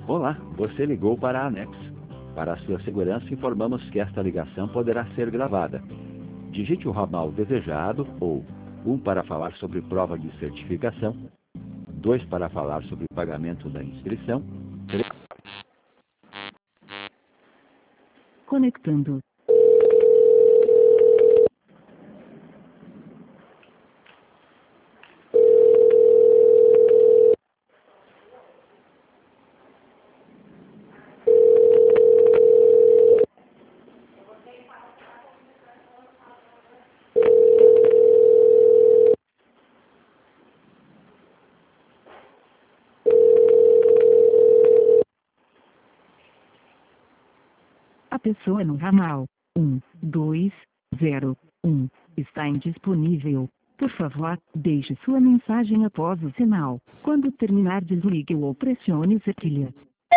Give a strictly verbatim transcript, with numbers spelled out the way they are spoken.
Olá, você ligou para a Anex. Para a sua segurança, informamos que esta ligação poderá ser gravada. Digite o ramal desejado ou um para falar sobre prova de certificação, dois para falar sobre pagamento da inscrição, três... Conectando. A pessoa no ramal um, dois, zero, um está indisponível. Por favor, deixe sua mensagem após o sinal. Quando terminar, desligue ou pressione o cerquilha.